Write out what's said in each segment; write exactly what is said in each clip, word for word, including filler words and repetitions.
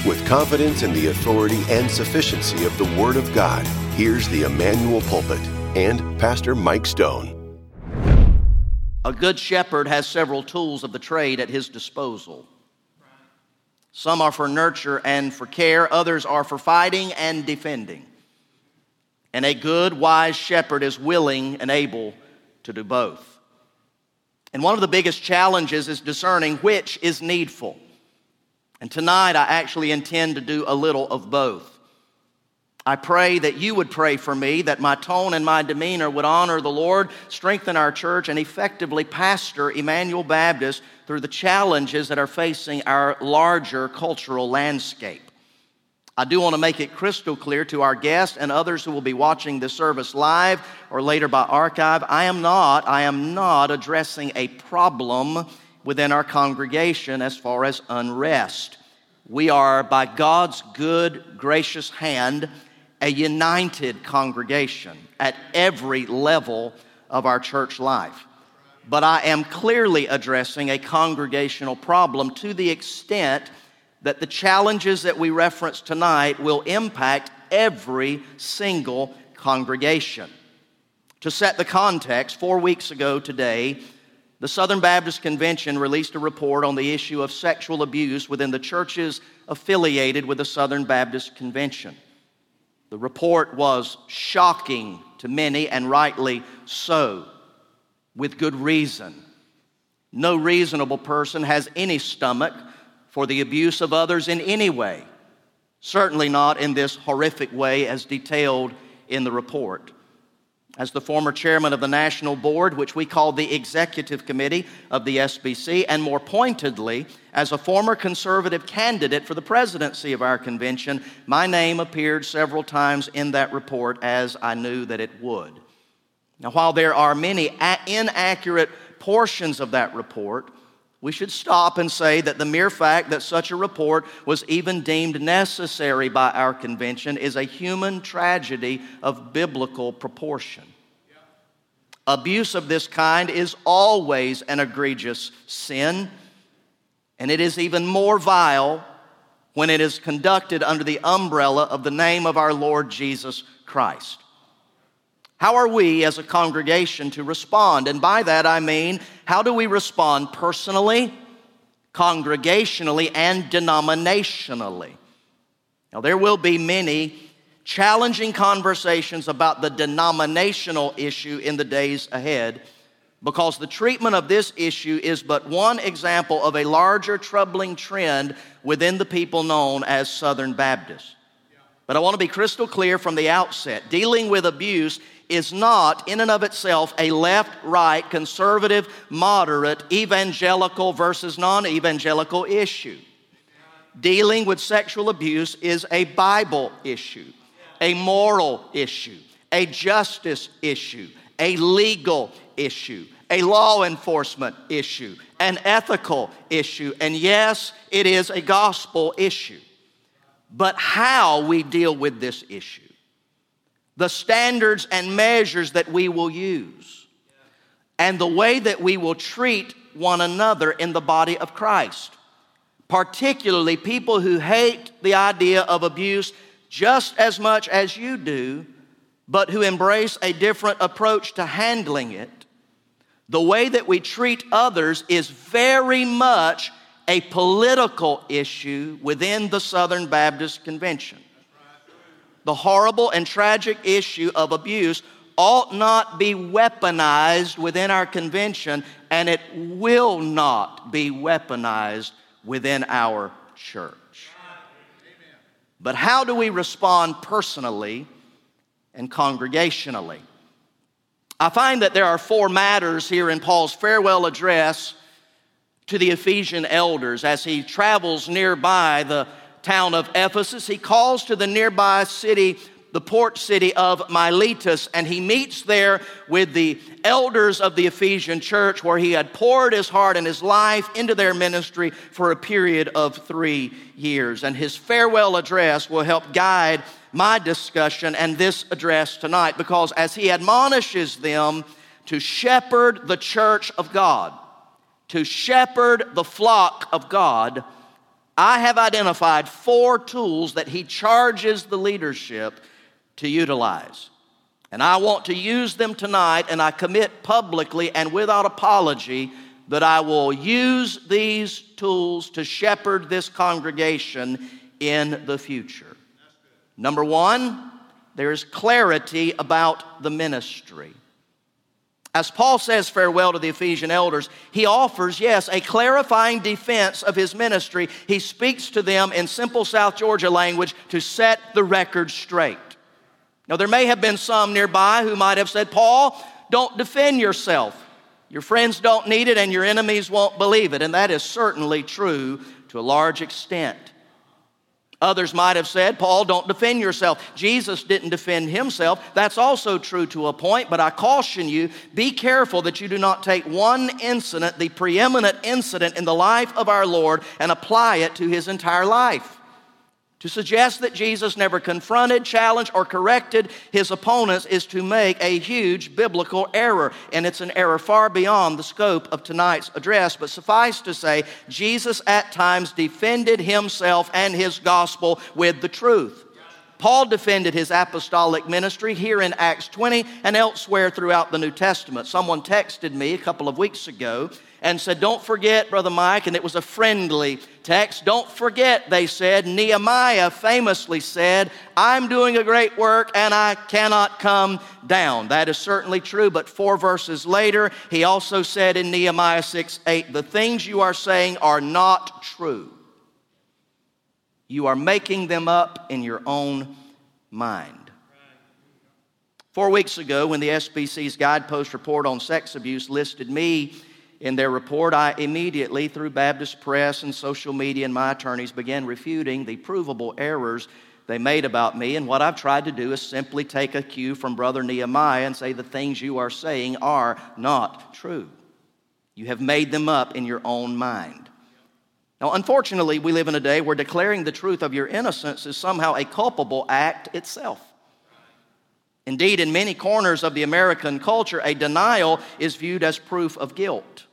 With confidence in the authority and sufficiency of the Word of God, here's the Emmanuel Pulpit and Pastor Mike Stone. A good shepherd has several tools of the trade at his disposal. Some are for nurture and for care, others are for fighting and defending. And a good, wise shepherd is willing and able to do both. And one of the biggest challenges is discerning which is needful. And tonight I actually intend to do a little of both. I pray that you would pray for me, that my tone and my demeanor would honor the Lord, strengthen our church, and effectively pastor Emmanuel Baptist through the challenges that are facing our larger cultural landscape. I do want to make it crystal clear to our guests and others who will be watching this service live or later by archive, I am not, I am not addressing a problem within our congregation as far as unrest. We are, by God's good, gracious hand, a united congregation at every level of our church life. But I am clearly addressing a congregational problem to the extent that the challenges that we reference tonight will impact every single congregation. To set the context, four weeks ago today, the Southern Baptist Convention released a report on the issue of sexual abuse within the churches affiliated with the Southern Baptist Convention. The report was shocking to many, and rightly so, with good reason. No reasonable person has any stomach for the abuse of others in any way, certainly not in this horrific way as detailed in the report. As the former chairman of the National Board, which we call the Executive Committee of the S B C, and more pointedly, as a former conservative candidate for the presidency of our convention, my name appeared several times in that report, as I knew that it would. Now, while there are many a- inaccurate portions of that report, we should stop and say that the mere fact that such a report was even deemed necessary by our convention is a human tragedy of biblical proportion. Yeah. Abuse of this kind is always an egregious sin, and it is even more vile when it is conducted under the umbrella of the name of our Lord Jesus Christ. How are we as a congregation to respond? And by that I mean, how do we respond personally, congregationally, and denominationally? Now, there will be many challenging conversations about the denominational issue in the days ahead, because the treatment of this issue is but one example of a larger troubling trend within the people known as Southern Baptists. But I want to be crystal clear from the outset. Dealing with abuse is not, in and of itself, a left-right, conservative, moderate, evangelical versus non-evangelical issue. Dealing with sexual abuse is a Bible issue, a moral issue, a justice issue, a legal issue, a law enforcement issue, an ethical issue, and yes, it is a gospel issue. But how we deal with this issue, the standards and measures that we will use, and the way that we will treat one another in the body of Christ, particularly people who hate the idea of abuse just as much as you do, but who embrace a different approach to handling it. The way that we treat others is very much a political issue within the Southern Baptist Convention. The horrible and tragic issue of abuse ought not be weaponized within our convention, and it will not be weaponized within our church. But how do we respond personally and congregationally? I find that there are four matters here in Paul's farewell address to the Ephesian elders. As he travels nearby the town of Ephesus, he calls to the nearby city, the port city of Miletus, and he meets there with the elders of the Ephesian church, where he had poured his heart and his life into their ministry for a period of three years. And his farewell address will help guide my discussion and this address tonight, because as he admonishes them to shepherd the church of God, to shepherd the flock of God, I have identified four tools that he charges the leadership to utilize. And I want to use them tonight, and I commit publicly and without apology that I will use these tools to shepherd this congregation in the future. Number one, there is clarity about the ministry. As Paul says farewell to the Ephesian elders, he offers, yes, a clarifying defense of his ministry. He speaks to them in simple South Georgia language to set the record straight. Now, there may have been some nearby who might have said, Paul, don't defend yourself. Your friends don't need it and your enemies won't believe it. And that is certainly true to a large extent. Others might have said, Paul, don't defend yourself. Jesus didn't defend himself. That's also true to a point, but I caution you, be careful that you do not take one incident, the preeminent incident in the life of our Lord, and apply it to his entire life. To suggest that Jesus never confronted, challenged, or corrected his opponents is to make a huge biblical error, and it's an error far beyond the scope of tonight's address. But suffice to say, Jesus at times defended himself and his gospel with the truth. Paul defended his apostolic ministry here in Acts twenty and elsewhere throughout the New Testament. Someone texted me a couple of weeks ago and said, don't forget, Brother Mike, and it was a friendly text, don't forget, they said, Nehemiah famously said, I'm doing a great work and I cannot come down. That is certainly true, but four verses later, he also said in Nehemiah six eight, the things you are saying are not true. You are making them up in your own mind. Four weeks ago, when the S B C's guidepost report on sex abuse listed me in their report, I immediately, through Baptist press and social media and my attorneys, began refuting the provable errors they made about me. And what I've tried to do is simply take a cue from Brother Nehemiah and say the things you are saying are not true. You have made them up in your own mind. Now, unfortunately, we live in a day where declaring the truth of your innocence is somehow a culpable act itself. Indeed, in many corners of the American culture, a denial is viewed as proof of guilt.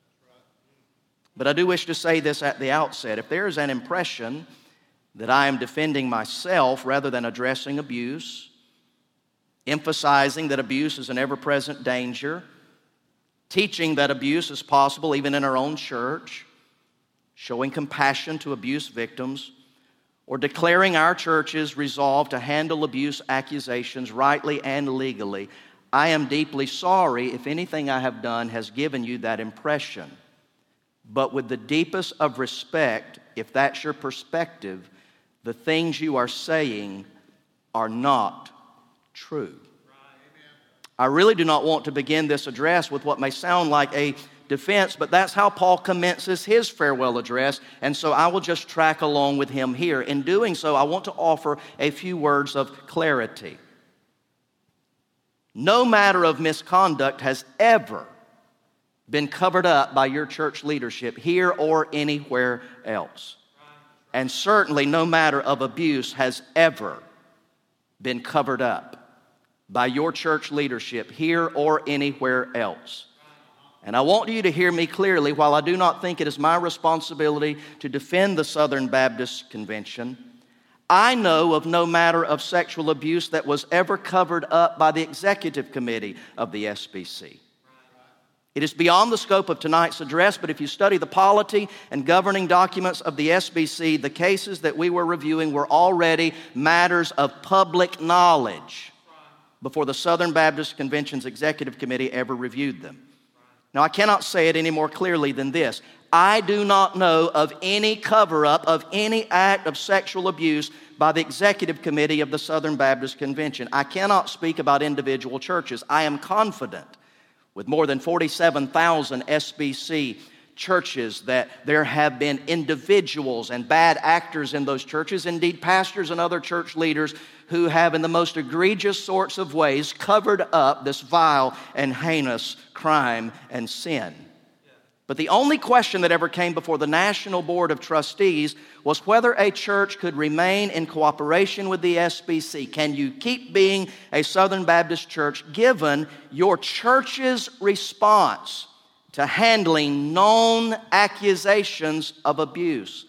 But I do wish to say this at the outset. If there is an impression that I am defending myself rather than addressing abuse, emphasizing that abuse is an ever-present danger, teaching that abuse is possible even in our own church, showing compassion to abuse victims, or declaring our church's resolve to handle abuse accusations rightly and legally, I am deeply sorry if anything I have done has given you that impression. But with the deepest of respect, if that's your perspective, the things you are saying are not true. I really do not want to begin this address with what may sound like a defense, but that's how Paul commences his farewell address, and so I will just track along with him here. In doing so, I want to offer a few words of clarity. No matter of misconduct has ever been covered up by your church leadership here or anywhere else. And certainly no matter of abuse has ever been covered up by your church leadership here or anywhere else. And I want you to hear me clearly. While I do not think it is my responsibility to defend the Southern Baptist Convention, I know of no matter of sexual abuse that was ever covered up by the executive committee of the S B C. It is beyond the scope of tonight's address, but if you study the polity and governing documents of the S B C, the cases that we were reviewing were already matters of public knowledge before the Southern Baptist Convention's executive committee ever reviewed them. Now, I cannot say it any more clearly than this. I do not know of any cover-up of any act of sexual abuse by the executive committee of the Southern Baptist Convention. I cannot speak about individual churches. I am confident with more than forty-seven thousand S B C churches that there have been individuals and bad actors in those churches, indeed pastors and other church leaders who have in the most egregious sorts of ways covered up this vile and heinous crime and sin. But the only question that ever came before the National Board of Trustees was whether a church could remain in cooperation with the S B C. Can you keep being a Southern Baptist church given your church's response to handling known accusations of abuse?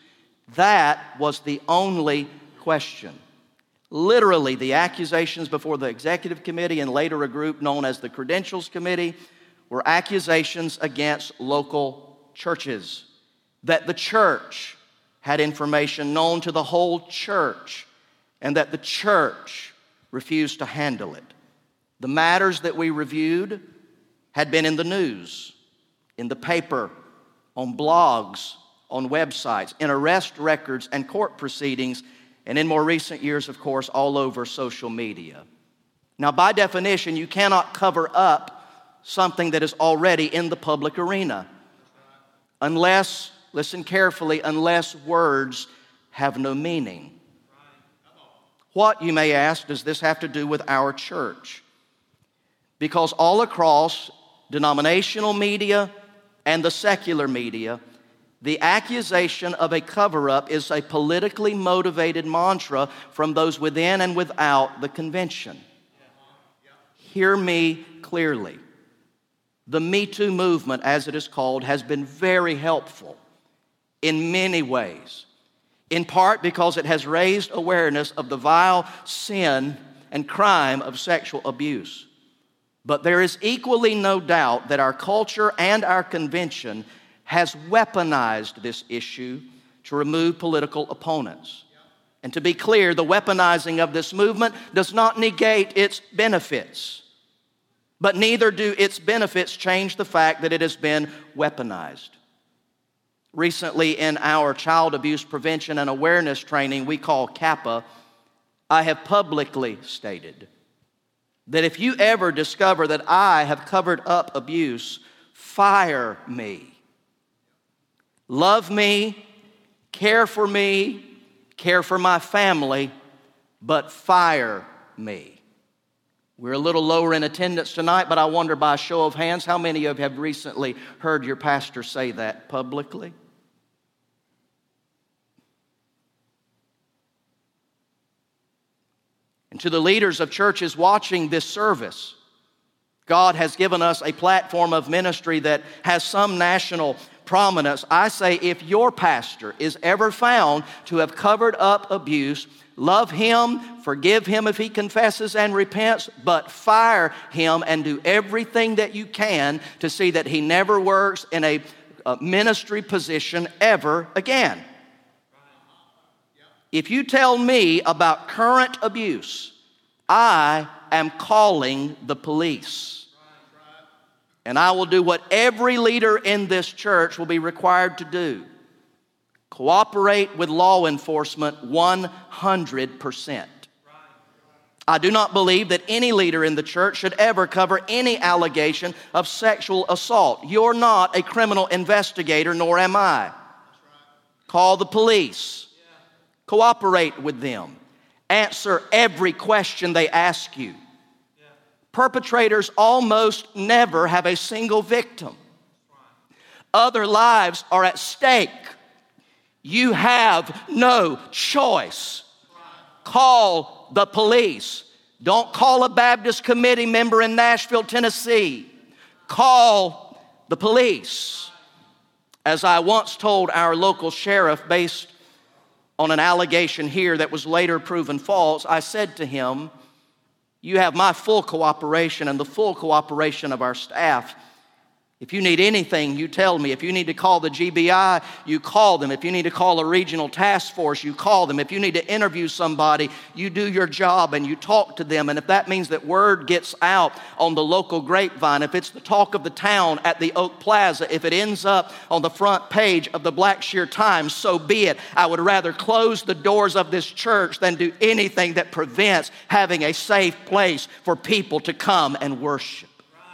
That was the only question. Literally, the accusations before the executive committee and later a group known as the Credentials Committee were accusations against local churches, that the church had information known to the whole church and that the church refused to handle it. The matters that we reviewed had been in the news, in the paper, on blogs, on websites, in arrest records and court proceedings, and in more recent years, of course, all over social media. Now, by definition, you cannot cover up something that is already in the public arena. Unless, listen carefully, unless words have no meaning. What, you may ask, does this have to do with our church? Because all across denominational media and the secular media, the accusation of a cover-up is a politically motivated mantra from those within and without the convention. Hear me clearly. The Me Too movement, as it is called, has been very helpful in many ways. In part because it has raised awareness of the vile sin and crime of sexual abuse. But there is equally no doubt that our culture and our convention has weaponized this issue to remove political opponents. And to be clear, the weaponizing of this movement does not negate its benefits, but neither do its benefits change the fact that it has been weaponized. Recently, in our child abuse prevention and awareness training we call CAPA, I have publicly stated that if you ever discover that I have covered up abuse, fire me. Love me, care for me, care for my family, but fire me. We're a little lower in attendance tonight, but I wonder by a show of hands, how many of you have recently heard your pastor say that publicly? And to the leaders of churches watching this service, God has given us a platform of ministry that has some national prominence. I say, if your pastor is ever found to have covered up abuse, love him, forgive him if he confesses and repents, but fire him and do everything that you can to see that he never works in a, a ministry position ever again. If you tell me about current abuse, I am calling the police. And I will do what every leader in this church will be required to do. Cooperate with law enforcement one hundred percent. I do not believe that any leader in the church should ever cover any allegation of sexual assault. You're not a criminal investigator, nor am I. Call the police. Cooperate with them. Answer every question they ask you. Perpetrators almost never have a single victim. Other lives are at stake. You have no choice. Call the police. Don't call a Baptist committee member in Nashville, Tennessee. Call the police. As I once told our local sheriff, based on an allegation here that was later proven false, I said to him, you have my full cooperation and the full cooperation of our staff. If you need anything, you tell me. If you need to call the G B I, you call them. If you need to call a regional task force, you call them. If you need to interview somebody, you do your job and you talk to them. And if that means that word gets out on the local grapevine, if it's the talk of the town at the Oak Plaza, if it ends up on the front page of the Blackshear Times, so be it. I would rather close the doors of this church than do anything that prevents having a safe place for people to come and worship.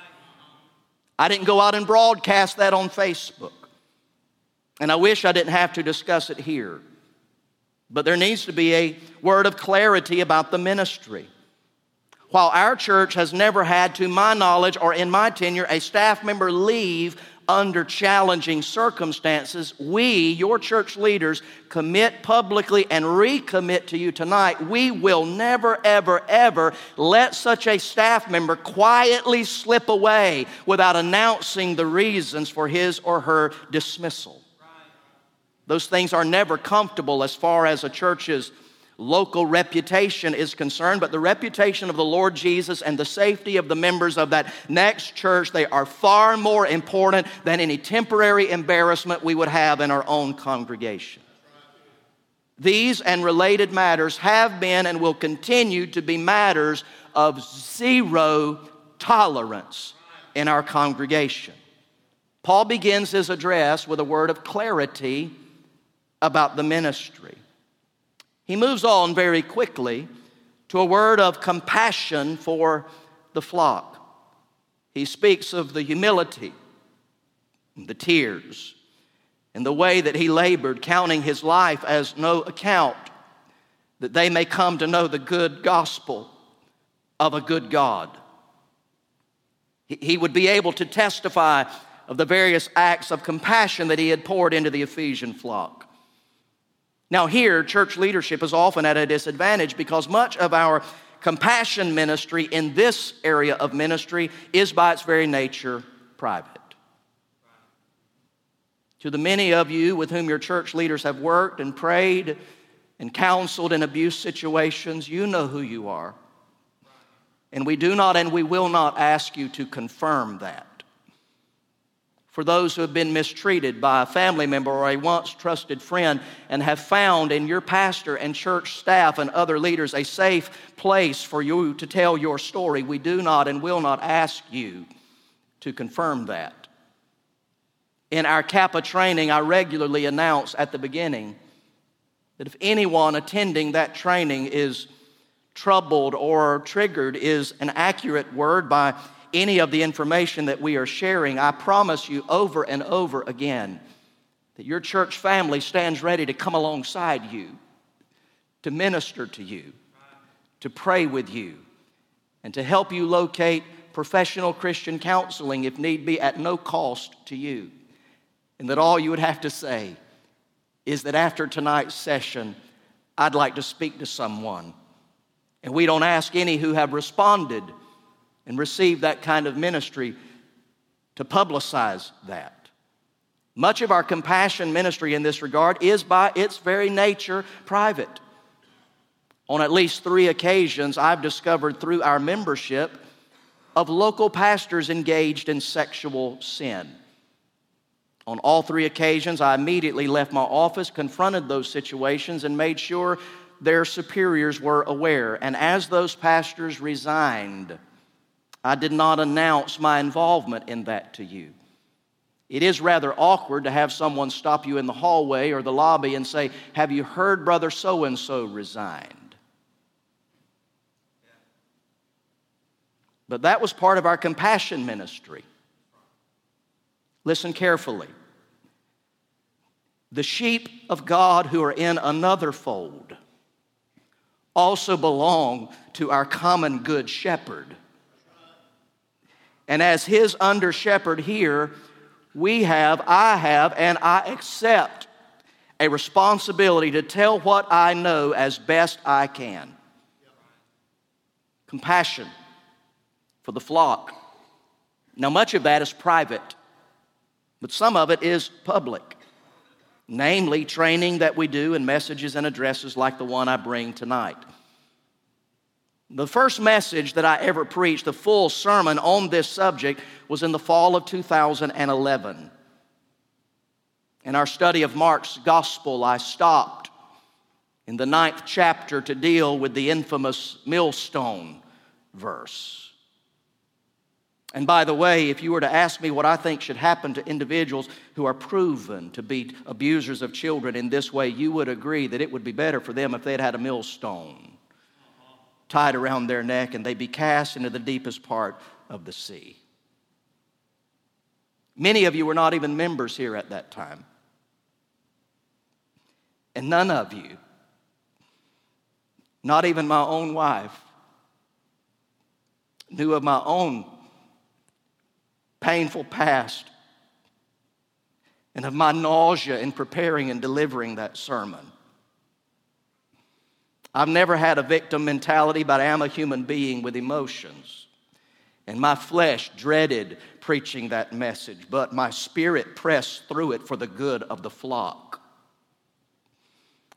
I didn't go out and broadcast that on Facebook. And I wish I didn't have to discuss it here. But there needs to be a word of clarity about the ministry. While our church has never had, to my knowledge or in my tenure, a staff member leave under challenging circumstances, we, your church leaders, commit publicly and recommit to you tonight, we will never, ever, ever let such a staff member quietly slip away without announcing the reasons for his or her dismissal. Those things are never comfortable as far as a church's local reputation is concerned, but the reputation of the Lord Jesus and the safety of the members of that next church, they are far more important than any temporary embarrassment we would have in our own congregation. These and related matters have been and will continue to be matters of zero tolerance in our congregation. Paul begins his address with a word of clarity about the ministry. He moves on very quickly to a word of compassion for the flock. He speaks of the humility, the tears, and the way that he labored, counting his life as no account, that they may come to know the good gospel of a good God. He would be able to testify of the various acts of compassion that he had poured into the Ephesian flock. Now here, church leadership is often at a disadvantage because much of our compassion ministry in this area of ministry is by its very nature private. To the many of you with whom your church leaders have worked and prayed and counseled in abuse situations, you know who you are. And we do not and we will not ask you to confirm that. For those who have been mistreated by a family member or a once trusted friend and have found in your pastor and church staff and other leaders a safe place for you to tell your story, we do not and will not ask you to confirm that. In our Kappa training, I regularly announce at the beginning that if anyone attending that training is troubled or triggered is an accurate word by any of the information that we are sharing, I promise you over and over again that your church family stands ready to come alongside you, to minister to you, to pray with you, and to help you locate professional Christian counseling if need be at no cost to you. And that all you would have to say is that after tonight's session, I'd like to speak to someone. And we don't ask any who have responded and received that kind of ministry to publicize that. Much of our compassion ministry in this regard is by its very nature private. On at least three occasions, I've discovered through our membership of local pastors engaged in sexual sin. On all three occasions, I immediately left my office, confronted those situations, and made sure their superiors were aware. And as those pastors resigned, I did not announce my involvement in that to you. It is rather awkward to have someone stop you in the hallway or the lobby and say, "Have you heard Brother so-and-so resigned?" But that was part of our compassion ministry. Listen carefully. The sheep of God who are in another fold also belong to our common good shepherd. And as his under shepherd here, we have, I have, and I accept a responsibility to tell what I know as best I can. Compassion for the flock. Now, much of that is private, but some of it is public. Namely, training that we do in messages and addresses like the one I bring tonight. The first message that I ever preached, the full sermon on this subject, was in the fall of two thousand eleven. In our study of Mark's gospel, I stopped in the ninth chapter to deal with the infamous millstone verse. And by the way, if you were to ask me what I think should happen to individuals who are proven to be abusers of children in this way, you would agree that it would be better for them if they'd had a millstone tied around their neck and they be cast into the deepest part of the sea. Many of you were not even members here at that time. And none of you, not even my own wife, knew of my own painful past and of my nausea in preparing and delivering that sermon. I've never had a victim mentality, but I am a human being with emotions. And my flesh dreaded preaching that message, but my spirit pressed through it for the good of the flock.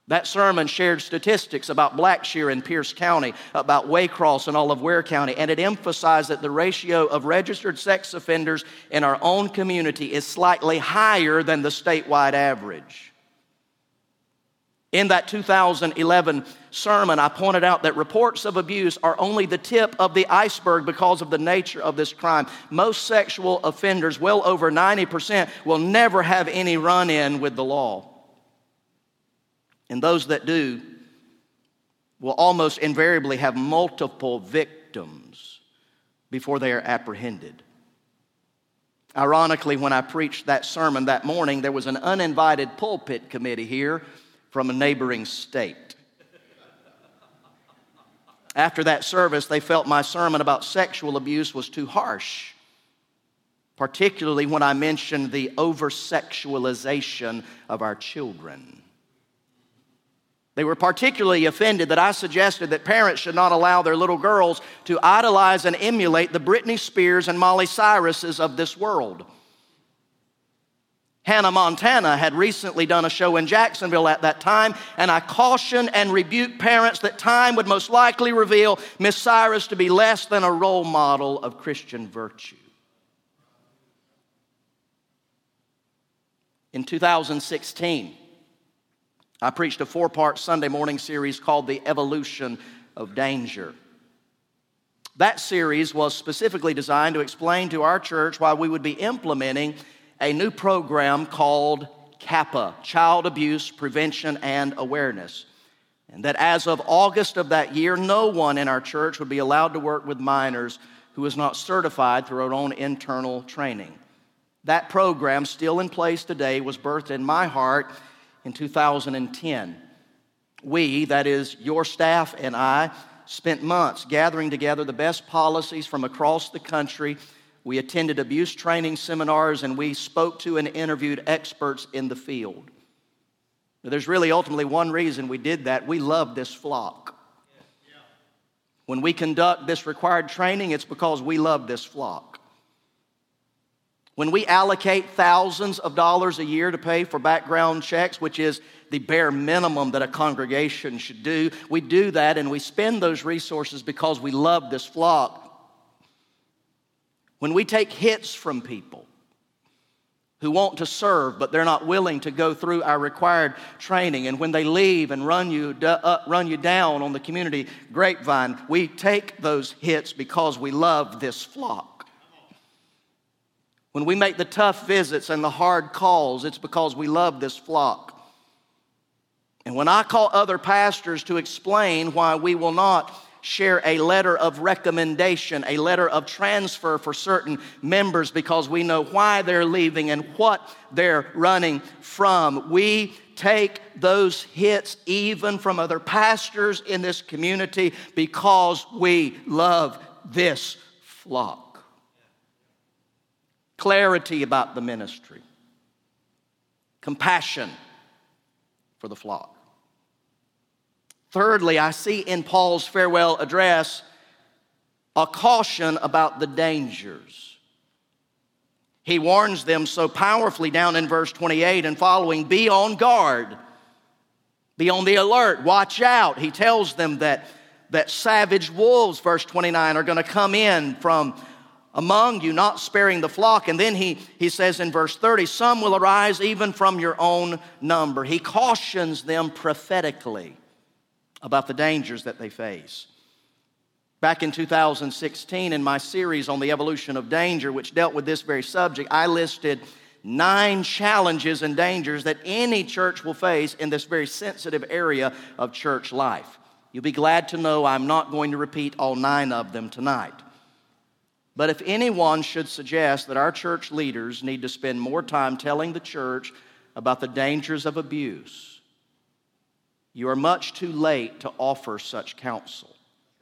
That sermon shared statistics about Blackshear in Pierce County, about Waycross and all of Ware County, and it emphasized that the ratio of registered sex offenders in our own community is slightly higher than the statewide average. In that two thousand eleven sermon, I pointed out that reports of abuse are only the tip of the iceberg because of the nature of this crime. Most sexual offenders, well over ninety percent, will never have any run-in with the law. And those that do will almost invariably have multiple victims before they are apprehended. Ironically, when I preached that sermon that morning, there was an uninvited pulpit committee here from a neighboring state. After that service, they felt my sermon about sexual abuse was too harsh, particularly when I mentioned the over-sexualization of our children. They were particularly offended that I suggested that parents should not allow their little girls to idolize and emulate the Britney Spears and Miley Cyruses of this world. Hannah Montana had recently done a show in Jacksonville at that time, and I cautioned and rebuked parents that time would most likely reveal Miss Cyrus to be less than a role model of Christian virtue. In two thousand sixteen, I preached a four-part Sunday morning series called The Evolution of Danger. That series was specifically designed to explain to our church why we would be implementing a new program called CAPA, Child Abuse Prevention and Awareness. And that as of August of that year, no one in our church would be allowed to work with minors who is not certified through our own internal training. That program, still in place today, was birthed in my heart in two thousand ten. We, that is your staff and I, spent months gathering together the best policies from across the country. We attended abuse training seminars, and we spoke to and interviewed experts in the field. Now, there's really ultimately one reason we did that. We love this flock. When we conduct this required training, it's because we love this flock. When we allocate thousands of dollars a year to pay for background checks, which is the bare minimum that a congregation should do, we do that and we spend those resources because we love this flock. When we take hits from people who want to serve, but they're not willing to go through our required training, and when they leave and run you, uh, run you down on the community grapevine, we take those hits because we love this flock. When we make the tough visits and the hard calls, it's because we love this flock. And when I call other pastors to explain why we will not share a letter of recommendation, a letter of transfer for certain members because we know why they're leaving and what they're running from, we take those hits even from other pastors in this community because we love this flock. Clarity about the ministry. Compassion for the flock. Thirdly, I see in Paul's farewell address a caution about the dangers. He warns them so powerfully down in verse twenty-eight and following, be on guard, be on the alert, watch out. He tells them that, that savage wolves, verse twenty-nine, are going to come in from among you, not sparing the flock. And then he, he says in verse thirty, some will arise even from your own number. He cautions them prophetically about the dangers that they face. Back in two thousand sixteen, in my series on the evolution of danger, which dealt with this very subject, I listed nine challenges and dangers that any church will face in this very sensitive area of church life. You'll be glad to know I'm not going to repeat all nine of them tonight. But if anyone should suggest that our church leaders need to spend more time telling the church about the dangers of abuse, you are much too late to offer such counsel.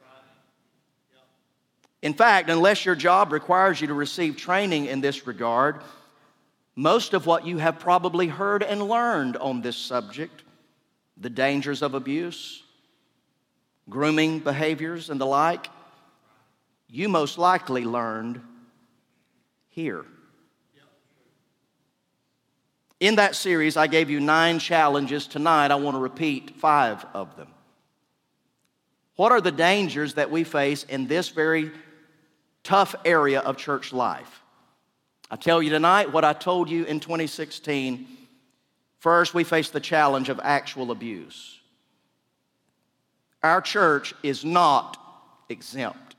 In fact, unless your job requires you to receive training in this regard, most of what you have probably heard and learned on this subject, the dangers of abuse, grooming behaviors, and the like, you most likely learned here. In that series, I gave you nine challenges. Tonight, I want to repeat five of them. What are the dangers that we face in this very tough area of church life? I tell you tonight what I told you in twenty sixteen. First, we face the challenge of actual abuse. Our church is not exempt.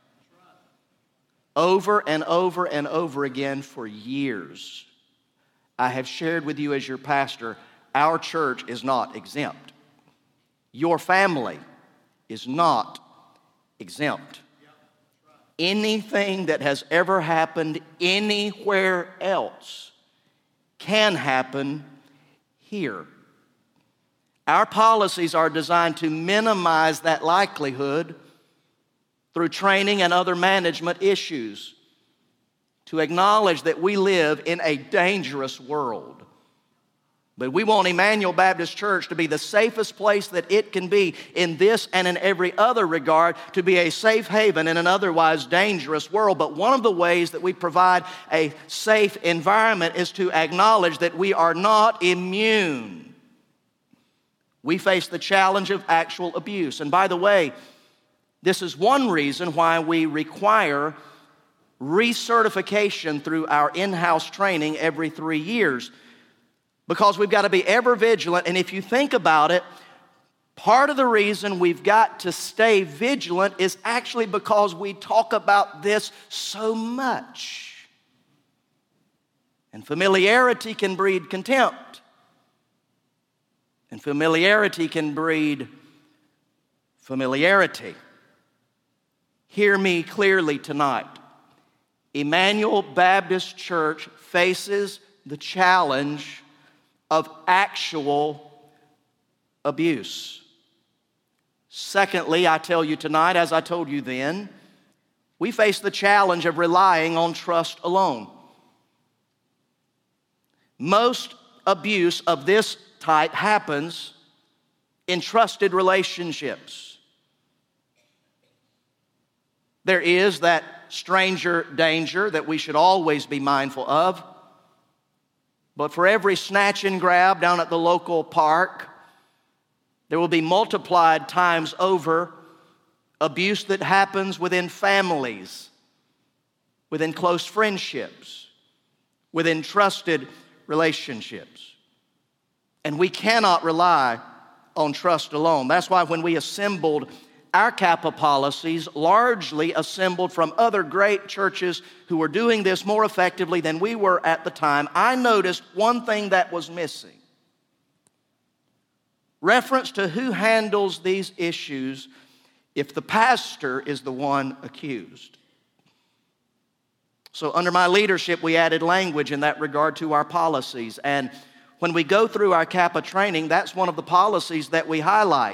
Over and over and over again for years, I have shared with you as your pastor, our church is not exempt. Your family is not exempt. Anything that has ever happened anywhere else can happen here. Our policies are designed to minimize that likelihood through training and other management issues, to acknowledge that we live in a dangerous world. But we want Emmanuel Baptist Church to be the safest place that it can be in this and in every other regard, to be a safe haven in an otherwise dangerous world. But one of the ways that we provide a safe environment is to acknowledge that we are not immune. We face the challenge of actual abuse. And by the way, this is one reason why we require recertification through our in-house training every three years. Because we've got to be ever vigilant. And if you think about it, part of the reason we've got to stay vigilant is actually because we talk about this so much. And familiarity can breed contempt. And familiarity can breed familiarity. Hear me clearly tonight. Emmanuel Baptist Church faces the challenge of actual abuse. Secondly, I tell you tonight, as I told you then, we face the challenge of relying on trust alone. Most abuse of this type happens in trusted relationships. There is that stranger danger that we should always be mindful of. But for every snatch and grab down at the local park, there will be multiplied times over abuse that happens within families, within close friendships, within trusted relationships. And we cannot rely on trust alone. That's why when we assembled our CAPA policies, largely assembled from other great churches who were doing this more effectively than we were at the time, I noticed one thing that was missing. Reference to who handles these issues if the pastor is the one accused. So under my leadership, we added language in that regard to our policies. And when we go through our CAPA training, that's one of the policies that we highlight.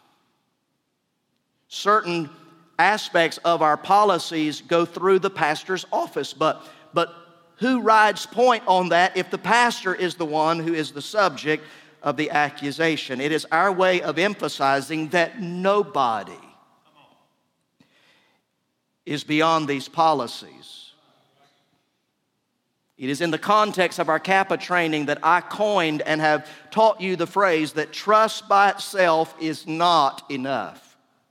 Certain aspects of our policies go through the pastor's office, but, but who rides point on that if the pastor is the one who is the subject of the accusation? It is our way of emphasizing that nobody is beyond these policies. It is in the context of our CAPA training that I coined and have taught you the phrase that trust by itself is not enough.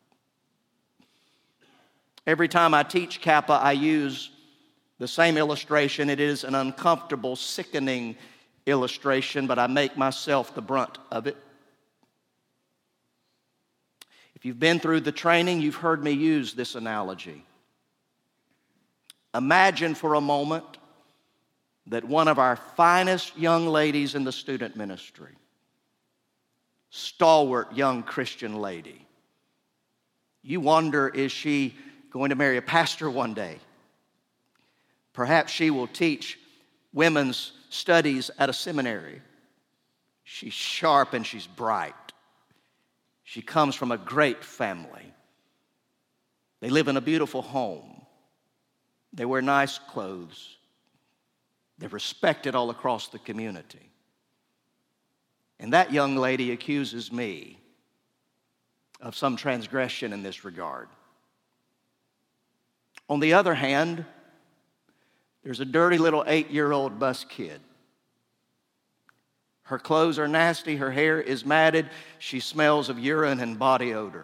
Every time I teach CAPA, I use the same illustration. It is an uncomfortable, sickening illustration, but I make myself the brunt of it. If you've been through the training, you've heard me use this analogy. Imagine for a moment that one of our finest young ladies in the student ministry, stalwart young Christian lady, you wonder, is she going to marry a pastor one day? Perhaps she will teach women's studies at a seminary. She's sharp and she's bright. She comes from a great family. They live in a beautiful home. They wear nice clothes. They're respected all across the community. And that young lady accuses me of some transgression in this regard. On the other hand, there's a dirty little eight-year-old bus kid Her clothes are nasty. Her hair is matted. She smells of urine and body odor.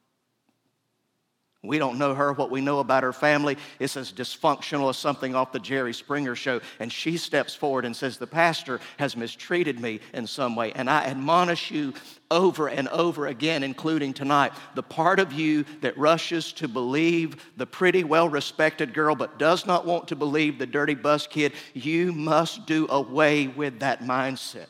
We don't know her. What we know about her family is as dysfunctional as something off the Jerry Springer show. And she steps forward and says, the pastor has mistreated me in some way. And I admonish you over and over again, including tonight, the part of you that rushes to believe the pretty, well-respected girl but does not want to believe the dirty bus kid, you must do away with that mindset.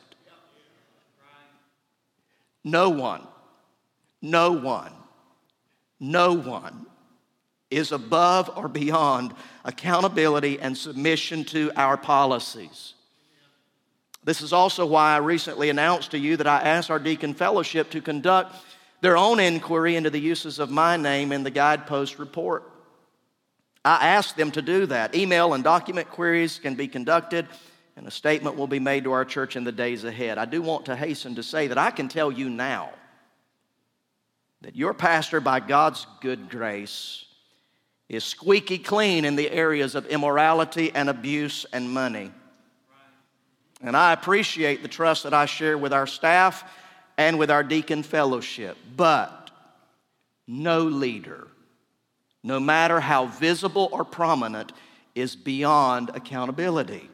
No one, no one, no one is above or beyond accountability and submission to our policies. This is also why I recently announced to you that I asked our deacon fellowship to conduct their own inquiry into the uses of my name in the Guidepost report. I asked them to do that. Email and document queries can be conducted, and a statement will be made to our church in the days ahead. I do want to hasten to say that I can tell you now that your pastor, by God's good grace, is squeaky clean in the areas of immorality and abuse and money. And I appreciate the trust that I share with our staff and with our deacon fellowship. But no leader, no matter how visible or prominent, is beyond accountability.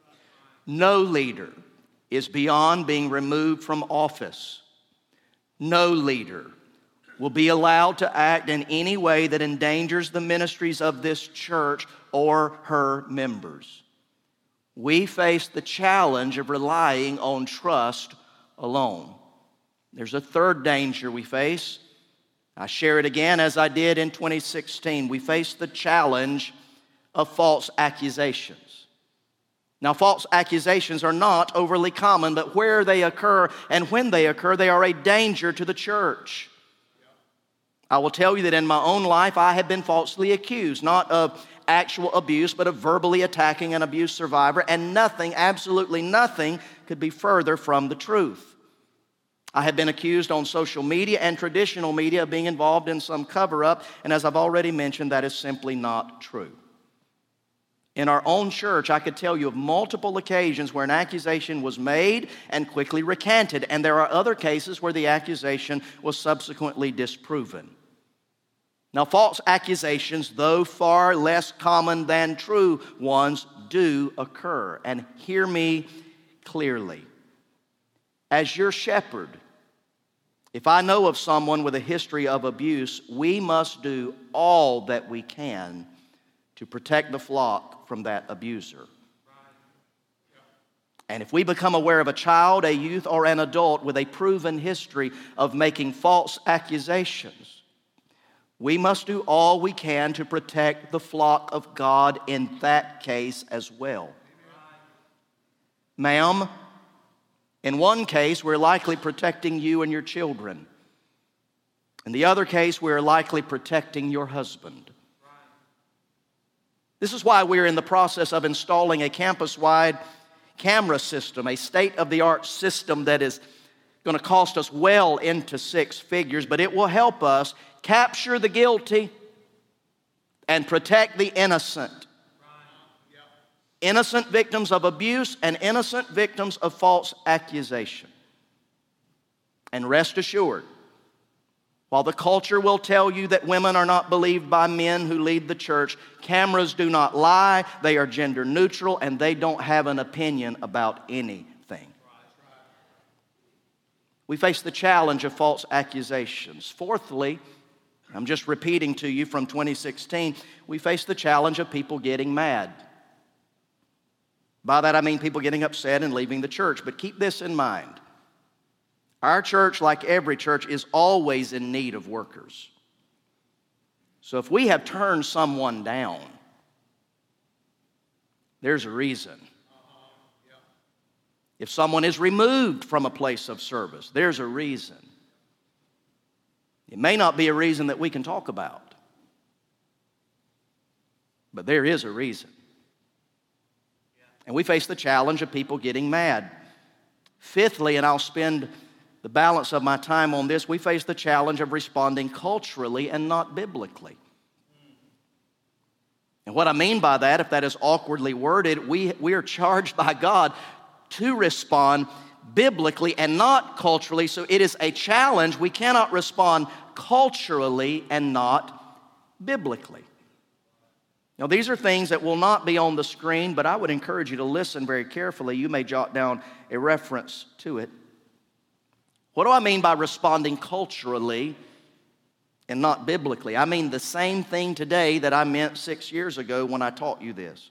No leader is beyond being removed from office. No leader will be allowed to act in any way that endangers the ministries of this church or her members. We face the challenge of relying on trust alone. There's a third danger we face. I share it again as I did in twenty sixteen. We face the challenge of false accusations. Now, false accusations are not overly common, but where they occur and when they occur, they are a danger to the church. I will tell you that in my own life, I have been falsely accused, not of actual abuse, but of verbally attacking an abuse survivor, and nothing, absolutely nothing, could be further from the truth. I have been accused on social media and traditional media of being involved in some cover-up, and as I've already mentioned, that is simply not true. In our own church, I could tell you of multiple occasions where an accusation was made and quickly recanted, and there are other cases where the accusation was subsequently disproven. Now, false accusations, though far less common than true ones, do occur. And hear me clearly. As your shepherd, if I know of someone with a history of abuse, we must do all that we can to protect the flock from that abuser. And if we become aware of a child, a youth, or an adult with a proven history of making false accusations, we must do all we can to protect the flock of God in that case as well. Ma'am, in one case, we're likely protecting you and your children. In the other case, we're likely protecting your husband. This is why we're in the process of installing a campus-wide camera system, a state-of-the-art system that is going to cost us well into six figures, but it will help us capture the guilty and protect the innocent. Innocent victims of abuse and innocent victims of false accusation. And rest assured, while the culture will tell you that women are not believed by men who lead the church, cameras do not lie, they are gender neutral, and they don't have an opinion about anything. We face the challenge of false accusations. Fourthly, I'm just repeating to you from twenty sixteen, we face the challenge of people getting mad. By that I mean people getting upset and leaving the church. But keep this in mind. Our church, like every church, is always in need of workers. So if we have turned someone down, there's a reason. If someone is removed from a place of service, there's a reason. It may not be a reason that we can talk about, but there is a reason. And we face the challenge of people getting mad. Fifthly, and I'll spend the balance of my time on this, we face the challenge of responding culturally and not biblically. And what I mean by that, if that is awkwardly worded, we, we are charged by God to respond biblically and not culturally, so it is a challenge. We cannot respond culturally and not biblically. Now, these are things that will not be on the screen, but I would encourage you to listen very carefully. You may jot down a reference to it. What do I mean by responding culturally and not biblically? I mean the same thing today that I meant six years ago when I taught you this.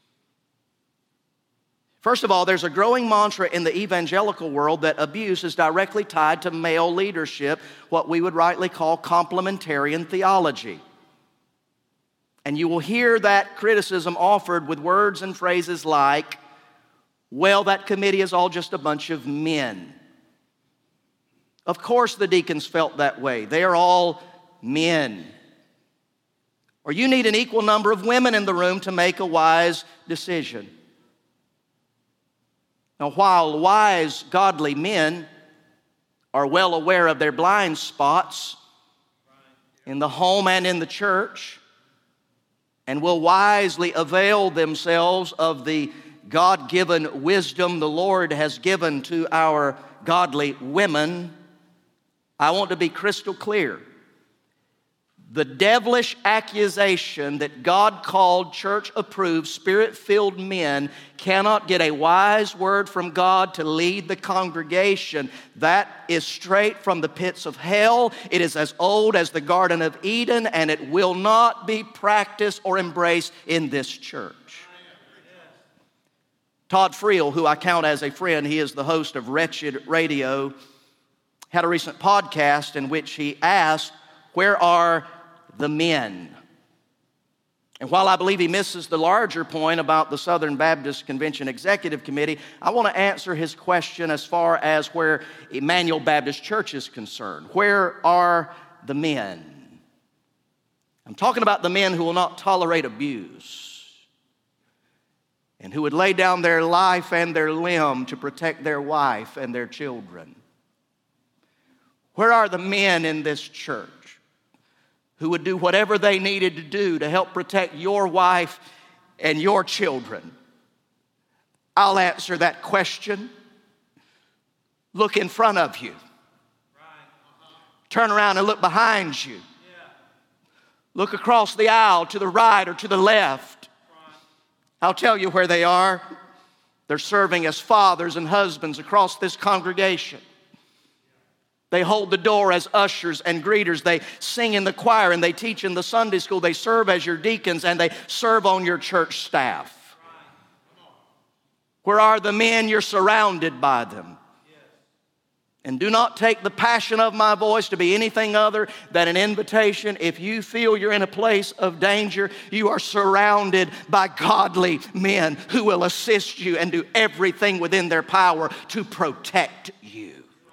First of all, there's a growing mantra in the evangelical world that abuse is directly tied to male leadership, what we would rightly call complementarian theology. And you will hear that criticism offered with words and phrases like, well, that committee is all just a bunch of men. Of course the deacons felt that way. They are all men. Or you need an equal number of women in the room to make a wise decision. Now, while wise, godly men are well aware of their blind spots in the home and in the church, and will wisely avail themselves of the God-given wisdom the Lord has given to our godly women, I want to be crystal clear. The devilish accusation that God-called, church-approved, Spirit-filled men cannot get a wise word from God to lead the congregation, that is straight from the pits of hell. It is as old as the Garden of Eden, and it will not be practiced or embraced in this church. Todd Friel, who I count as a friend, he is the host of Wretched Radio, had a recent podcast in which he asked, where are the men? And while I believe he misses the larger point about the Southern Baptist Convention Executive Committee, I want to answer his question as far as where Emmanuel Baptist Church is concerned. Where are the men? I'm talking about the men who will not tolerate abuse and who would lay down their life and their limb to protect their wife and their children. Where are the men in this church who would do whatever they needed to do to help protect your wife and your children? I'll answer that question. Look in front of you. Turn around and look behind you. Look across the aisle to the right or to the left. I'll tell you where they are. They're serving as fathers and husbands across this congregation. They hold the door as ushers and greeters. They sing in the choir and they teach in the Sunday school. They serve as your deacons and they serve on your church staff. Where are the men? You're surrounded by them. And do not take the passion of my voice to be anything other than an invitation. If you feel you're in a place of danger, you are surrounded by godly men who will assist you and do everything within their power to protect you.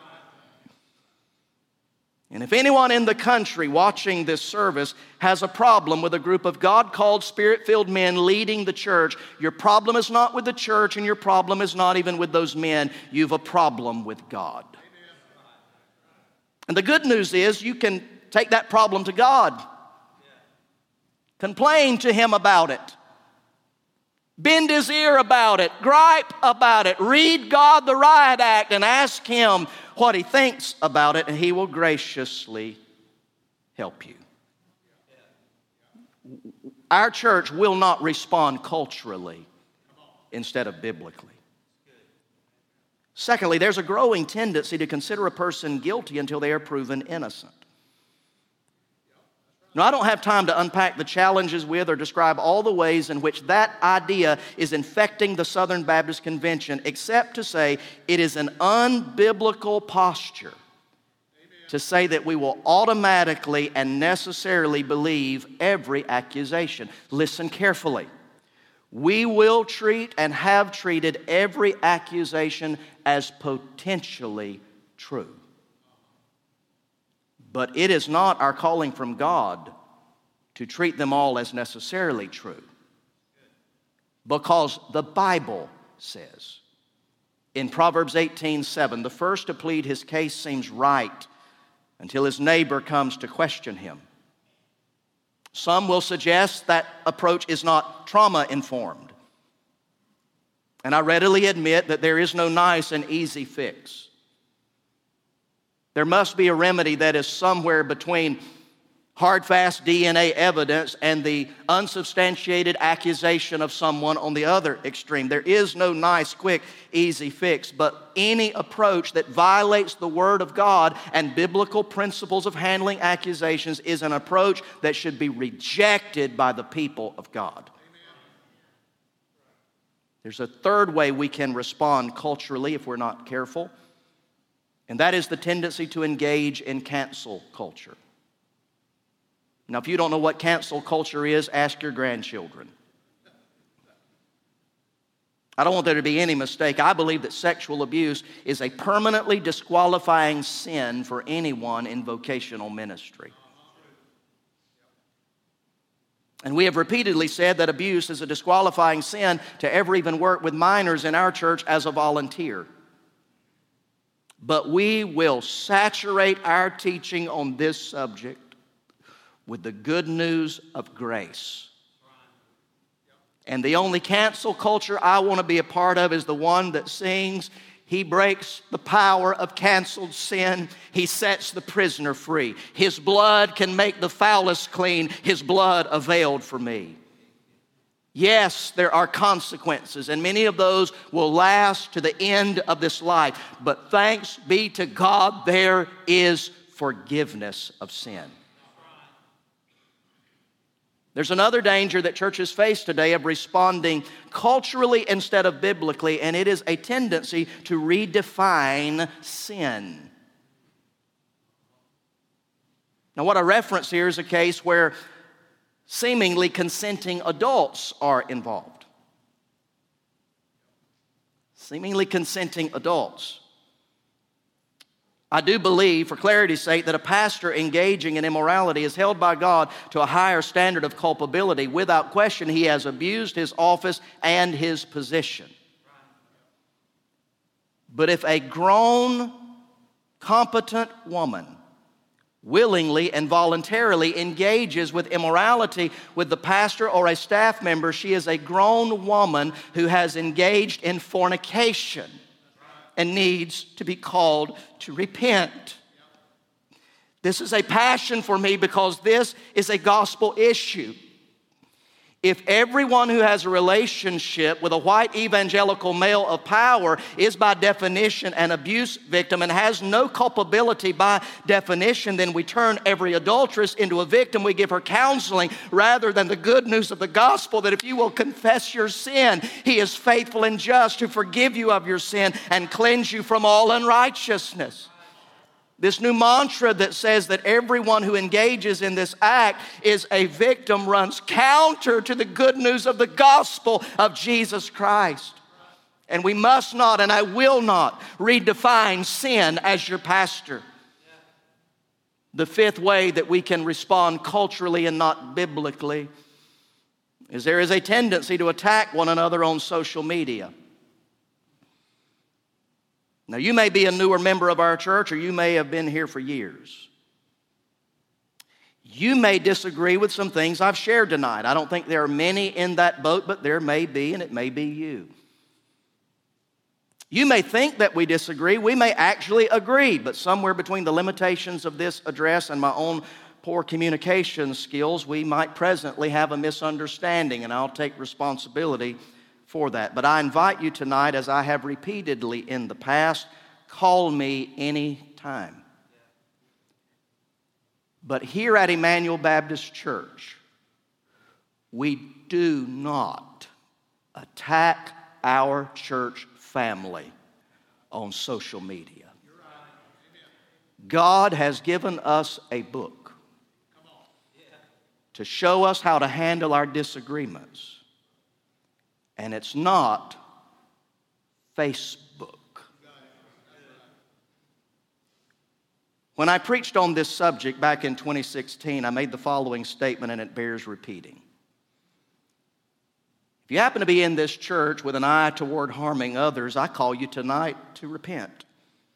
And if anyone in the country watching this service has a problem with a group of God-called, Spirit-filled men leading the church, your problem is not with the church and your problem is not even with those men. You have a problem with God. And the good news is you can take that problem to God. Complain to Him about it. Bend His ear about it. Gripe about it. Read God the Riot Act and ask Him what He thinks about it, and He will graciously help you. Our church will not respond culturally instead of biblically. Secondly, there's a growing tendency to consider a person guilty until they are proven innocent. Now, I don't have time to unpack the challenges with or describe all the ways in which that idea is infecting the Southern Baptist Convention, except to say it is an unbiblical posture Amen. To say that we will automatically and necessarily believe every accusation. Listen carefully. We will treat and have treated every accusation as potentially true. But it is not our calling from God to treat them all as necessarily true. Because the Bible says in Proverbs eighteen seven, the first to plead his case seems right until his neighbor comes to question him. Some will suggest that approach is not trauma-informed. And I readily admit that there is no nice and easy fix. There must be a remedy that is somewhere between hard, fast D N A evidence and the unsubstantiated accusation of someone on the other extreme. There is no nice, quick, easy fix, but any approach that violates the Word of God and biblical principles of handling accusations is an approach that should be rejected by the people of God. There's a third way we can respond culturally if we're not careful, and that is the tendency to engage in cancel culture. Now, if you don't know what cancel culture is, ask your grandchildren. I don't want there to be any mistake. I believe that sexual abuse is a permanently disqualifying sin for anyone in vocational ministry. And we have repeatedly said that abuse is a disqualifying sin to ever even work with minors in our church as a volunteer. But we will saturate our teaching on this subject with the good news of grace. And the only cancel culture I want to be a part of is the one that sings, He breaks the power of canceled sin. He sets the prisoner free. His blood can make the foulest clean. His blood availed for me. Yes, there are consequences, and many of those will last to the end of this life. But thanks be to God, there is forgiveness of sin. There's another danger that churches face today of responding culturally instead of biblically, and it is a tendency to redefine sin. Now, what I reference here is a case where seemingly consenting adults are involved. Seemingly consenting adults. I do believe, for clarity's sake, that a pastor engaging in immorality is held by God to a higher standard of culpability. Without question, he has abused his office and his position. But if a grown, competent woman willingly and voluntarily engages with immorality with the pastor or a staff member, she is a grown woman who has engaged in fornication and needs to be called to repent. This is a passion for me because this is a gospel issue. If everyone who has a relationship with a white evangelical male of power is by definition an abuse victim and has no culpability by definition, then we turn every adulteress into a victim. We give her counseling rather than the good news of the gospel that if you will confess your sin, He is faithful and just to forgive you of your sin and cleanse you from all unrighteousness. This new mantra that says that everyone who engages in this act is a victim runs counter to the good news of the gospel of Jesus Christ. And we must not, and I will not, redefine sin as your pastor. The fifth way that we can respond culturally and not biblically is there is a tendency to attack one another on social media. Now, you may be a newer member of our church, or you may have been here for years. You may disagree with some things I've shared tonight. I don't think there are many in that boat, but there may be, and it may be you. You may think that we disagree. We may actually agree, but somewhere between the limitations of this address and my own poor communication skills, we might presently have a misunderstanding, and I'll take responsibility for that. But I invite you tonight, as I have repeatedly in the past, call me any time. But here at Emmanuel Baptist Church, we do not attack our church family on social media. God has given us a book to show us how to handle our disagreements. And it's not Facebook. When I preached on this subject back in twenty sixteen, I made the following statement, and it bears repeating. If you happen to be in this church with an eye toward harming others, I call you tonight to repent.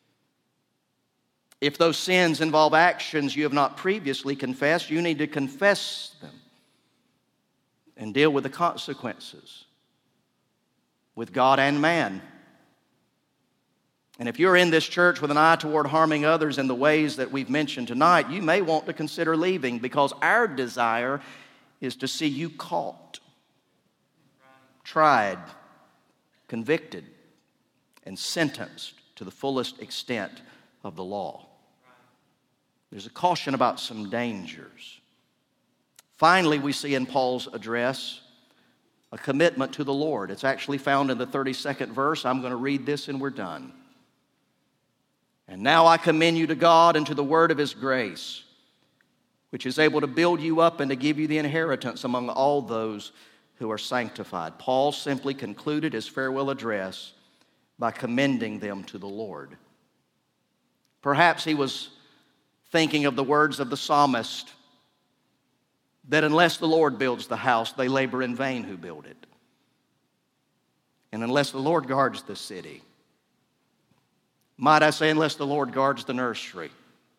If those sins involve actions you have not previously confessed, you need to confess them and deal with the consequences. with God and man. And if you're in this church with an eye toward harming others in the ways that we've mentioned tonight, you may want to consider leaving, because our desire is to see you caught, tried, convicted, and sentenced to the fullest extent of the law. There's a caution about some dangers. Finally, we see in Paul's address a commitment to the Lord. It's actually found in the thirty-second verse. I'm going to read this and we're done. And now I commend you to God and to the word of his grace, which is able to build you up and to give you the inheritance among all those who are sanctified. Paul simply concluded his farewell address by commending them to the Lord. Perhaps he was thinking of the words of the psalmist, that unless the Lord builds the house, they labor in vain who build it. And unless the Lord guards the city, might I say, unless the Lord guards the nursery,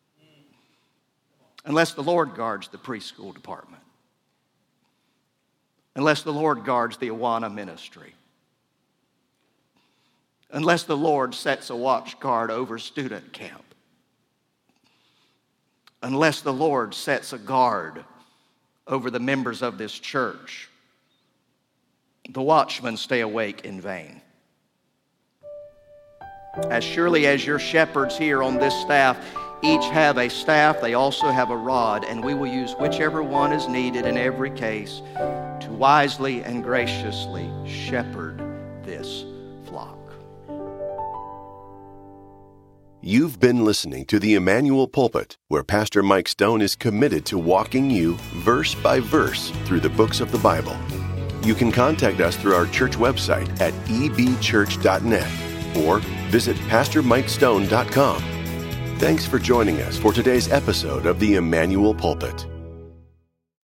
unless the Lord guards the preschool department, unless the Lord guards the Awana ministry, unless the Lord sets a watch guard over student camp, unless the Lord sets a guard over the members of this church, the watchmen stay awake in vain. As surely as your shepherds here on this staff each have a staff, they also have a rod, and we will use whichever one is needed in every case to wisely and graciously shepherd this flock. You've been listening to the Emmanuel Pulpit, where Pastor Mike Stone is committed to walking you verse by verse through the books of the Bible. You can contact us through our church website at e b church dot net or visit pastor mike stone dot com. Thanks for joining us for today's episode of the Emmanuel Pulpit.